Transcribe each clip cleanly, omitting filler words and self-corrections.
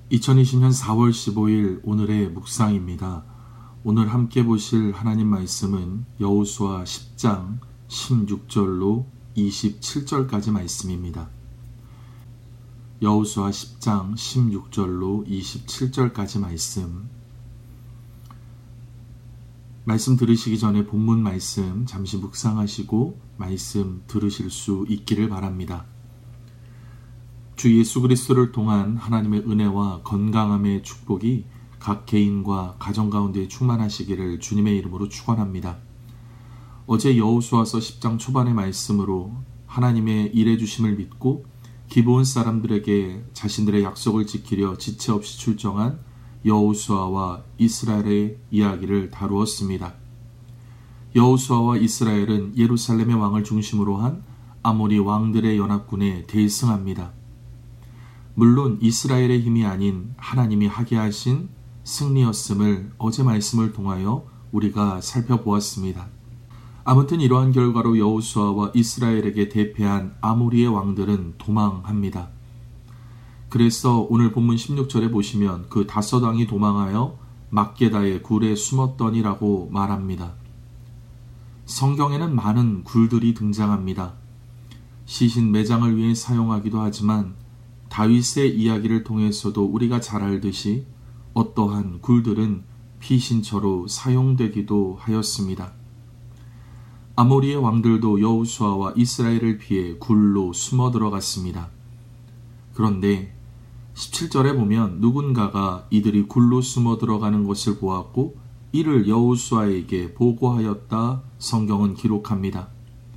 2020년 4월 15일 오늘의 묵상입니다. 오늘 함께 보실 하나님 말씀은 여호수아 10장 16절로 27절까지 말씀입니다. 여호수아 10장 16절로 27절까지 말씀 들으시기 전에 본문 말씀 잠시 묵상하시고 말씀 들으실 수 있기를 바랍니다. 주 예수 그리스도를 통한 하나님의 은혜와 건강함의 축복이 각 개인과 가정 가운데 충만하시기를 주님의 이름으로 축원합니다. 어제 여호수아서 10장 초반의 말씀으로 하나님의 일해 주심을 믿고 기브온 사람들에게 자신들의 약속을 지키려 지체 없이 출정한 여호수아와 이스라엘의 이야기를 다루었습니다. 여호수아와 이스라엘은 예루살렘의 왕을 중심으로 한 아모리 왕들의 연합군에 대승합니다. 물론 이스라엘의 힘이 아닌 하나님이 하게 하신 승리였음을 어제 말씀을 통하여 우리가 살펴보았습니다. 아무튼 이러한 결과로 여호수아와 이스라엘에게 대패한 아모리의 왕들은 도망합니다. 그래서 오늘 본문 16절에 보시면 그 5왕이 도망하여 막게다의 굴에 숨었더니라고 말합니다. 성경에는 많은 굴들이 등장합니다. 시신 매장을 위해 사용하기도 하지만 다윗의 이야기를 통해서도 우리가 잘 알듯이 어떠한 굴들은 피신처로 사용되기도 하였습니다. 아모리의 왕들도 여호수아와 이스라엘을 피해 굴로 숨어 들어갔습니다. 그런데 17절에 보면 누군가가 이들이 굴로 숨어 들어가는 것을 보았고 이를 여호수아에게 보고하였다 성경은 기록합니다.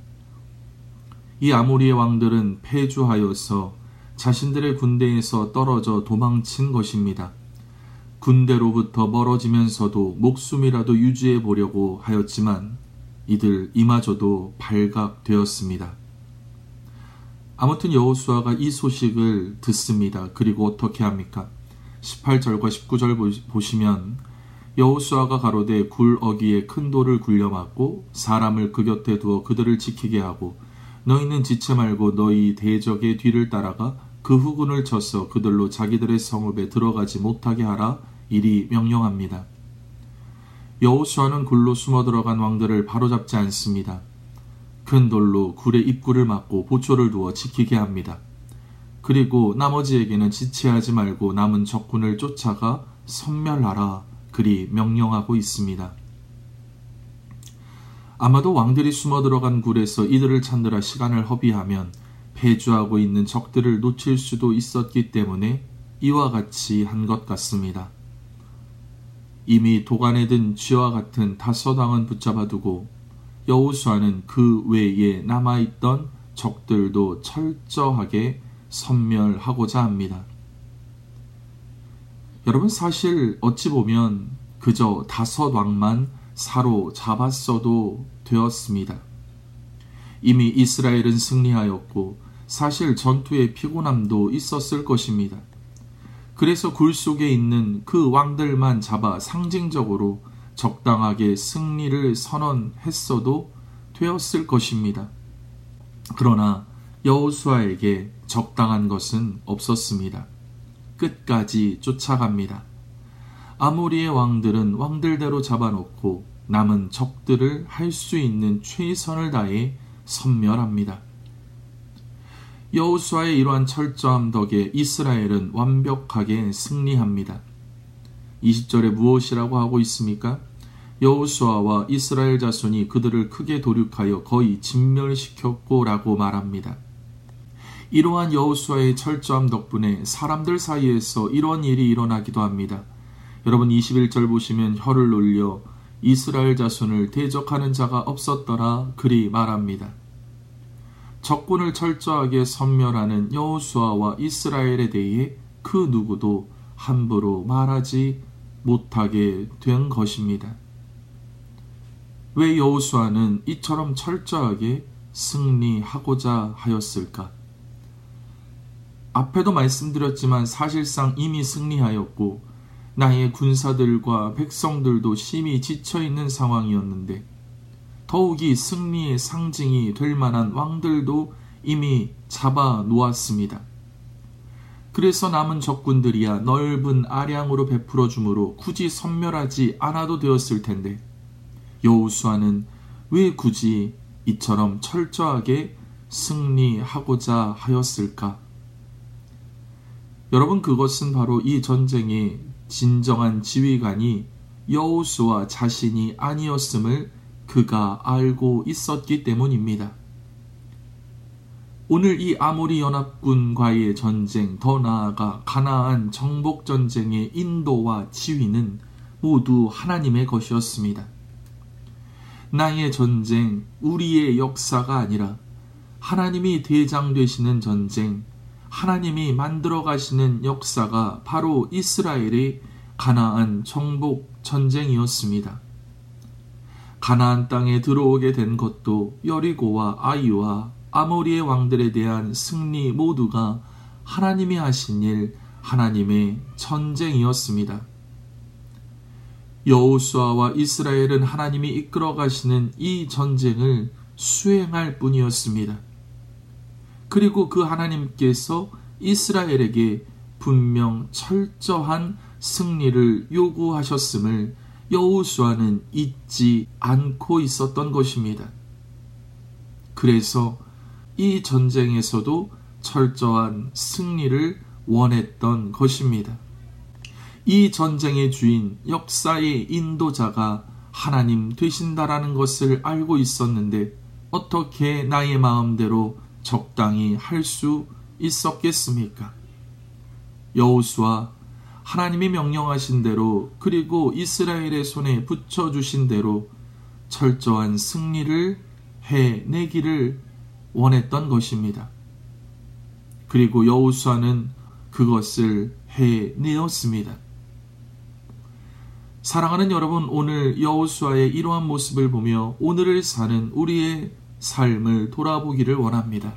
이 아모리의 왕들은 패주하여서 자신들의 군대에서 떨어져 도망친 것입니다. 군대로부터 멀어지면서도 목숨이라도 유지해 보려고 하였지만 이들 이마저도 발각되었습니다. 아무튼 여호수아가 이 소식을 듣습니다. 그리고 어떻게 합니까? 18절과 19절 보시면 여호수아가 가로되 굴 어귀에 큰 돌을 굴려막고 사람을 그 곁에 두어 그들을 지키게 하고 너희는 지체 말고 너희 대적의 뒤를 따라가 그 후군을 쳐서 그들로 자기들의 성읍에 들어가지 못하게 하라 이리 명령합니다. 여호수아는 굴로 숨어 들어간 왕들을 바로잡지 않습니다. 큰 돌로 굴의 입구를 막고 보초를 두어 지키게 합니다. 그리고 나머지에게는 지체하지 말고 남은 적군을 쫓아가 섬멸하라 그리 명령하고 있습니다. 아마도 왕들이 숨어 들어간 굴에서 이들을 찾느라 시간을 허비하면 패주하고 있는 적들을 놓칠 수도 있었기 때문에 이와 같이 한 것 같습니다. 이미 도간에 든 쥐와 같은 5왕은 붙잡아두고 여호수아는 그 외에 남아있던 적들도 철저하게 섬멸하고자 합니다. 여러분 사실 어찌 보면 그저 5왕만 사로잡았어도 되었습니다. 이미 이스라엘은 승리하였고 사실 전투의 피곤함도 있었을 것입니다. 그래서 굴 속에 있는 그 왕들만 잡아 상징적으로 적당하게 승리를 선언했어도 되었을 것입니다. 그러나 여호수아에게 적당한 것은 없었습니다. 끝까지 쫓아갑니다. 아모리의 왕들은 왕들대로 잡아놓고 남은 적들을 할 수 있는 최선을 다해 섬멸합니다. 여호수아의 이러한 철저함 덕에 이스라엘은 완벽하게 승리합니다. 20절에 무엇이라고 하고 있습니까? 여호수아와 이스라엘 자손이 그들을 크게 도륙하여 거의 진멸시켰고 라고 말합니다. 이러한 여호수아의 철저함 덕분에 사람들 사이에서 이런 일이 일어나기도 합니다. 여러분 21절 보시면 혀를 놀려 이스라엘 자손을 대적하는 자가 없었더라 그리 말합니다. 적군을 철저하게 섬멸하는 여호수아와 이스라엘에 대해 그 누구도 함부로 말하지 못하게 된 것입니다. 왜 여호수아는 이처럼 철저하게 승리하고자 하였을까? 앞에도 말씀드렸지만 사실상 이미 승리하였고 나의 군사들과 백성들도 심히 지쳐있는 상황이었는데 더욱이 승리의 상징이 될 만한 왕들도 이미 잡아 놓았습니다. 그래서 남은 적군들이야 넓은 아량으로 베풀어 주므로 굳이 섬멸하지 않아도 되었을 텐데 여호수아는 왜 굳이 이처럼 철저하게 승리하고자 하였을까? 여러분, 그것은 바로 이 전쟁의 진정한 지휘관이 여호수아 자신이 아니었음을 그가 알고 있었기 때문입니다. 오늘 이 아모리 연합군과의 전쟁, 더 나아가 가나안 정복 전쟁의 인도와 지휘는 모두 하나님의 것이었습니다. 나의 전쟁, 우리의 역사가 아니라 하나님이 대장 되시는 전쟁, 하나님이 만들어 가시는 역사가 바로 이스라엘의 가나안 정복 전쟁이었습니다. 가나안 땅에 들어오게 된 것도 여리고와 아이와 아모리의 왕들에 대한 승리 모두가 하나님이 하신 일, 하나님의 전쟁이었습니다. 여호수아와 이스라엘은 하나님이 이끌어 가시는 이 전쟁을 수행할 뿐이었습니다. 그리고 그 하나님께서 이스라엘에게 분명 철저한 승리를 요구하셨음을 여호수아는 잊지 않고 있었던 것입니다. 그래서 이 전쟁에서도 철저한 승리를 원했던 것입니다. 이 전쟁의 주인, 역사의 인도자가 하나님 되신다라는 것을 알고 있었는데 어떻게 나의 마음대로 적당히 할 수 있었겠습니까? 여호수아, 하나님이 명령하신 대로 그리고 이스라엘의 손에 붙여주신 대로 철저한 승리를 해내기를 원했던 것입니다. 그리고 여호수아는 그것을 해내었습니다. 사랑하는 여러분, 오늘 여호수아의 이러한 모습을 보며 오늘을 사는 우리의 삶을 돌아보기를 원합니다.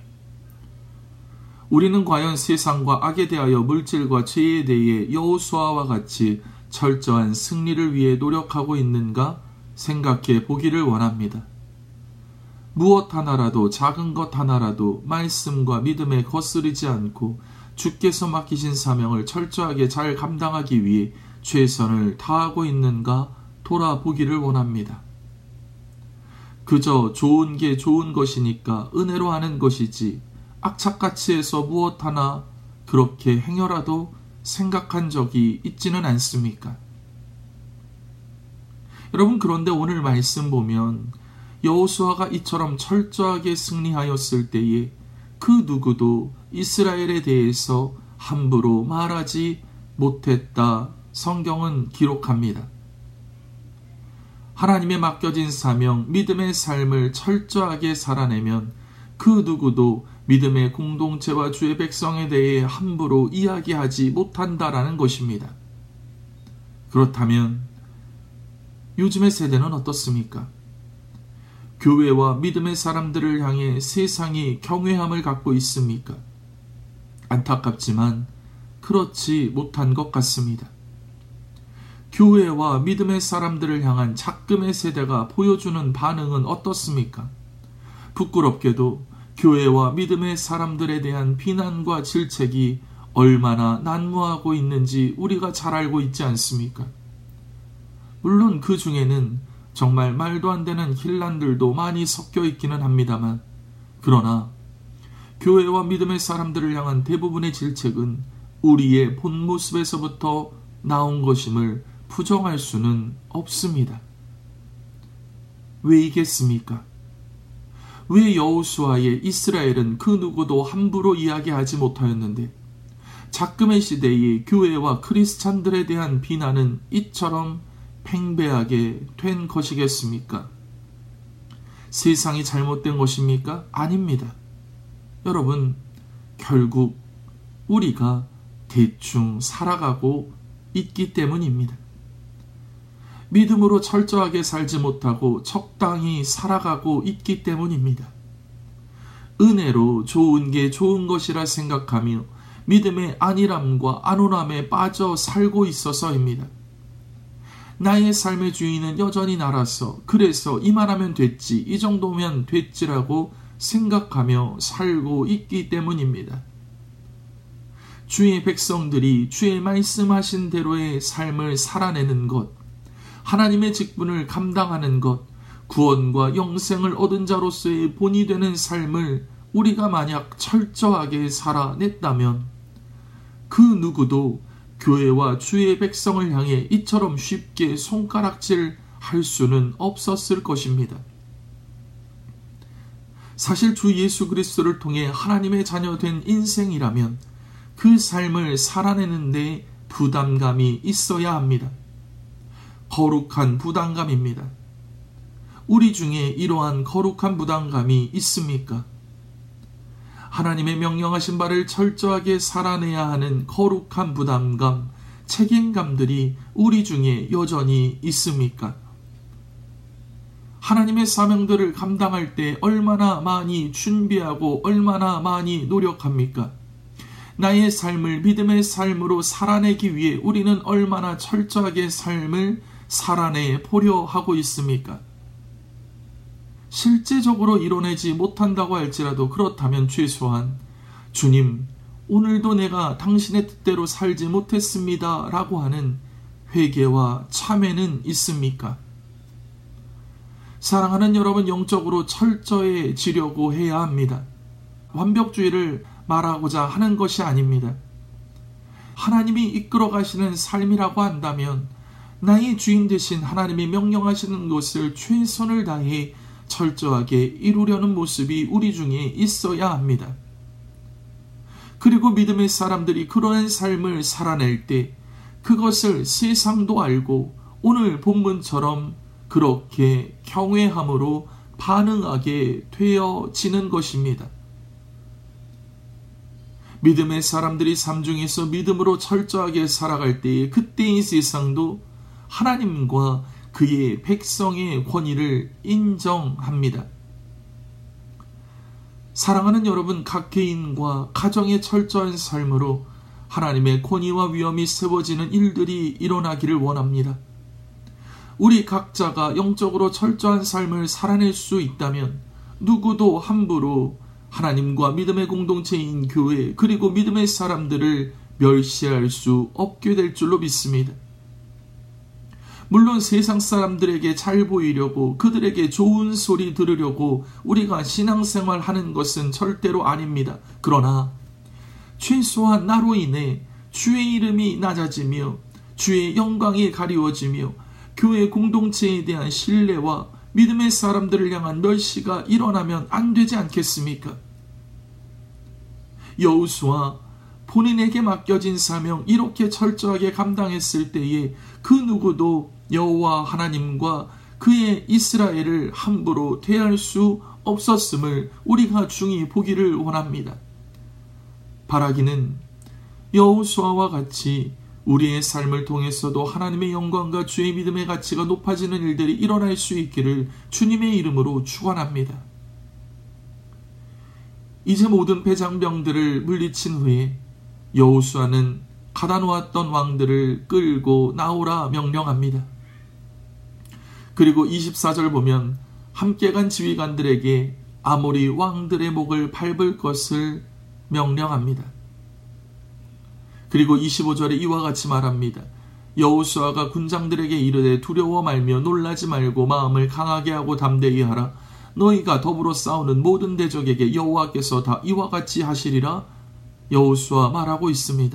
우리는 과연 세상과 악에 대하여 물질과 죄에 대해 여호수아와 같이 철저한 승리를 위해 노력하고 있는가 생각해 보기를 원합니다. 무엇 하나라도, 작은 것 하나라도 말씀과 믿음에 거스르지 않고 주께서 맡기신 사명을 철저하게 잘 감당하기 위해 최선을 다하고 있는가 돌아보기를 원합니다. 그저 좋은 게 좋은 것이니까 은혜로 하는 것이지 악착같이 해서 무엇 하나 그렇게 행여라도 생각한 적이 있지는 않습니까? 여러분, 그런데 오늘 말씀 보면 여호수아가 이처럼 철저하게 승리하였을 때에 그 누구도 이스라엘에 대해서 함부로 말하지 못했다. 성경은 기록합니다. 하나님의 맡겨진 사명, 믿음의 삶을 철저하게 살아내면 그 누구도 믿음의 공동체와 주의 백성에 대해 함부로 이야기하지 못한다라는 것입니다. 그렇다면 요즘의 세대는 어떻습니까? 교회와 믿음의 사람들을 향해 세상이 경외함을 갖고 있습니까? 안타깝지만 그렇지 못한 것 같습니다. 교회와 믿음의 사람들을 향한 작금의 세대가 보여주는 반응은 어떻습니까? 부끄럽게도 교회와 믿음의 사람들에 대한 비난과 질책이 얼마나 난무하고 있는지 우리가 잘 알고 있지 않습니까? 물론 그 중에는 정말 말도 안 되는 혼란들도 많이 섞여 있기는 합니다만, 그러나 교회와 믿음의 사람들을 향한 대부분의 질책은 우리의 본 모습에서부터 나온 것임을 부정할 수는 없습니다. 왜이겠습니까? 왜 여호수아의 이스라엘은 그 누구도 함부로 이야기하지 못하였는데 작금의 시대의 교회와 크리스찬들에 대한 비난은 이처럼 팽배하게 된 것이겠습니까? 세상이 잘못된 것입니까? 아닙니다. 여러분, 결국 우리가 대충 살아가고 있기 때문입니다. 믿음으로 철저하게 살지 못하고 적당히 살아가고 있기 때문입니다. 은혜로 좋은 게 좋은 것이라 생각하며 믿음의 안일함과 안온함에 빠져 살고 있어서입니다. 나의 삶의 주인은 여전히 나라서 그래서 이만하면 됐지, 이 정도면 됐지라고 생각하며 살고 있기 때문입니다. 주의 백성들이 주의 말씀하신 대로의 삶을 살아내는 것, 하나님의 직분을 감당하는 것, 구원과 영생을 얻은 자로서의 본이 되는 삶을 우리가 만약 철저하게 살아냈다면 그 누구도 교회와 주의 백성을 향해 이처럼 쉽게 손가락질 할 수는 없었을 것입니다. 사실 주 예수 그리스도를 통해 하나님의 자녀된 인생이라면 그 삶을 살아내는 데 부담감이 있어야 합니다. 거룩한 부담감입니다. 우리 중에 이러한 거룩한 부담감이 있습니까? 하나님의 명령하신 바를 철저하게 살아내야 하는 거룩한 부담감, 책임감들이 우리 중에 여전히 있습니까? 하나님의 사명들을 감당할 때 얼마나 많이 준비하고 얼마나 많이 노력합니까? 나의 삶을 믿음의 삶으로 살아내기 위해 우리는 얼마나 철저하게 삶을 살아내 보려 하고 있습니까? 실제적으로 이뤄내지 못한다고 할지라도 그렇다면 최소한 주님, 오늘도 내가 당신의 뜻대로 살지 못했습니다 라고 하는 회개와 참회는 있습니까? 사랑하는 여러분, 영적으로 철저해지려고 해야 합니다. 완벽주의를 말하고자 하는 것이 아닙니다. 하나님이 이끌어 가시는 삶이라고 한다면 나의 주인 되신 하나님이 명령하시는 것을 최선을 다해 철저하게 이루려는 모습이 우리 중에 있어야 합니다. 그리고 믿음의 사람들이 그러한 삶을 살아낼 때 그것을 세상도 알고 오늘 본문처럼 그렇게 경외함으로 반응하게 되어지는 것입니다. 믿음의 사람들이 삶 중에서 믿음으로 철저하게 살아갈 때에 그때 이 세상도 하나님과 그의 백성의 권위를 인정합니다. 사랑하는 여러분, 각 개인과 가정의 철저한 삶으로 하나님의 권위와 위엄이 세워지는 일들이 일어나기를 원합니다. 우리 각자가 영적으로 철저한 삶을 살아낼 수 있다면 누구도 함부로 하나님과 믿음의 공동체인 교회 그리고 믿음의 사람들을 멸시할 수 없게 될 줄로 믿습니다. 물론 세상 사람들에게 잘 보이려고 그들에게 좋은 소리 들으려고 우리가 신앙생활 하는 것은 절대로 아닙니다. 그러나 최소한 나로 인해 주의 이름이 낮아지며 주의 영광이 가리워지며 교회 공동체에 대한 신뢰와 믿음의 사람들을 향한 멸시가 일어나면 안 되지 않겠습니까? 여호수아 본인에게 맡겨진 사명 이렇게 철저하게 감당했을 때에 그 누구도 여호와 하나님과 그의 이스라엘을 함부로 대할 수 없었음을 우리가 중히 보기를 원합니다. 바라기는 여호수아와 같이 우리의 삶을 통해서도 하나님의 영광과 주의 믿음의 가치가 높아지는 일들이 일어날 수 있기를 주님의 이름으로 축원합니다. 이제 모든 배장병들을 물리친 후에 여호수아는 가다놓았던 왕들을 끌고 나오라 명령합니다. 그리고 24절 보면 함께 간 지휘관들에게 아모리 왕들의 목을 밟을 것을 명령합니다. 그리고 25절에 이와 같이 말합니다. 여호수아가 군장들에게 이르되 두려워 말며 놀라지 말고 마음을 강하게 하고 담대히 하라. 너희가 더불어 싸우는 모든 대적에게 여호와께서 다 이와 같이 하시리라. 여호수아 말하고 있습니다.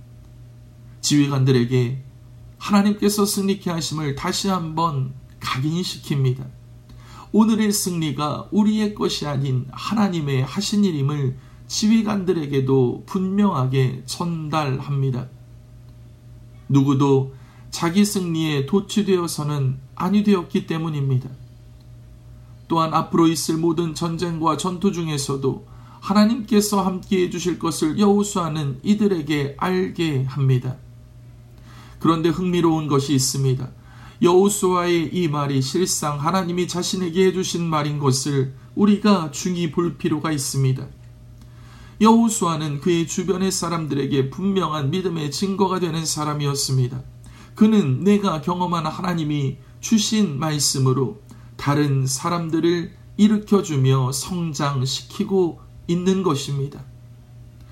지휘관들에게 하나님께서 승리케 하심을 다시 한번 각인시킵니다. 오늘의 승리가 우리의 것이 아닌 하나님의 하신 일임을 지휘관들에게도 분명하게 전달합니다. 누구도 자기 승리에 도취되어서는 아니 되었기 때문입니다. 또한 앞으로 있을 모든 전쟁과 전투 중에서도 하나님께서 함께해 주실 것을 여호수아는 이들에게 알게 합니다. 그런데 흥미로운 것이 있습니다. 여호수아의 이 말이 실상 하나님이 자신에게 해주신 말인 것을 우리가 중히 볼 필요가 있습니다. 여호수아는 그의 주변의 사람들에게 분명한 믿음의 증거가 되는 사람이었습니다. 그는 내가 경험한 하나님이 주신 말씀으로 다른 사람들을 일으켜주며 성장시키고 있는 것입니다.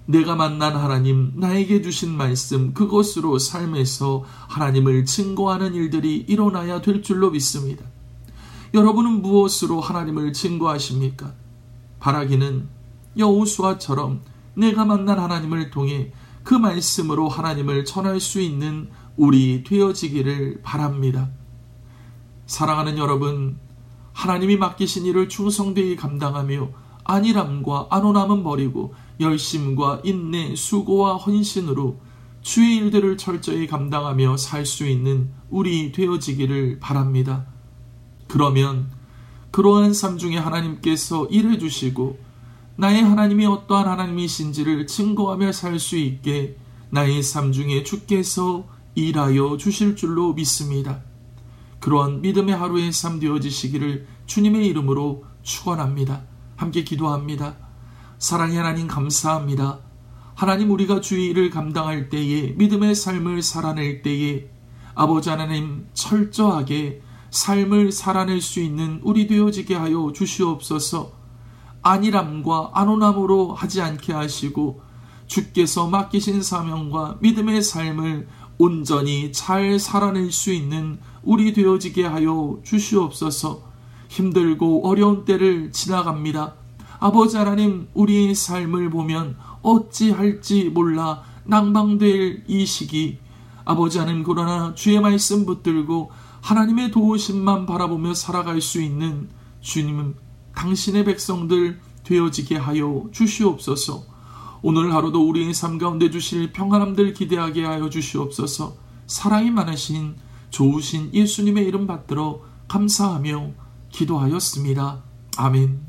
내가 만난 하나님, 나에게 주신 말씀, 그것으로 삶에서 하나님을 증거하는 일들이 일어나야 될 줄로 믿습니다. 여러분은 무엇으로 하나님을 증거하십니까? 바라기는 여호수아처럼 내가 만난 하나님을 통해 그 말씀으로 하나님을 전할 수 있는 우리 되어지기를 바랍니다. 사랑하는 여러분, 하나님이 맡기신 일을 충성되이 감당하며 안일함과 안온함은 버리고 열심과 인내, 수고와 헌신으로 주의 일들을 철저히 감당하며 살 수 있는 우리 되어지기를 바랍니다. 그러면 그러한 삶 중에 하나님께서 일해 주시고 나의 하나님이 어떠한 하나님이신지를 증거하며 살 수 있게 나의 삶 중에 주께서 일하여 주실 줄로 믿습니다. 그러한 믿음의 하루의 삶 되어지시기를 주님의 이름으로 축원합니다. 함께 기도합니다. 사랑의 하나님, 감사합니다. 하나님, 우리가 주의 일을 감당할 때에, 믿음의 삶을 살아낼 때에 아버지 하나님, 철저하게 삶을 살아낼 수 있는 우리 되어지게 하여 주시옵소서. 안일함과 안온함으로 하지 않게 하시고 주께서 맡기신 사명과 믿음의 삶을 온전히 잘 살아낼 수 있는 우리 되어지게 하여 주시옵소서. 힘들고 어려운 때를 지나갑니다. 아버지 하나님, 우리의 삶을 보면 어찌할지 몰라 낭망될 이 시기, 아버지 하나님, 그러나 주의 말씀 붙들고 하나님의 도우심만 바라보며 살아갈 수 있는 주님, 당신의 백성들 되어지게 하여 주시옵소서. 오늘 하루도 우리의 삶 가운데 주실 평안함들 기대하게 하여 주시옵소서. 사랑이 많으신 좋으신 예수님의 이름 받들어 감사하며 기도하였습니다. 아멘.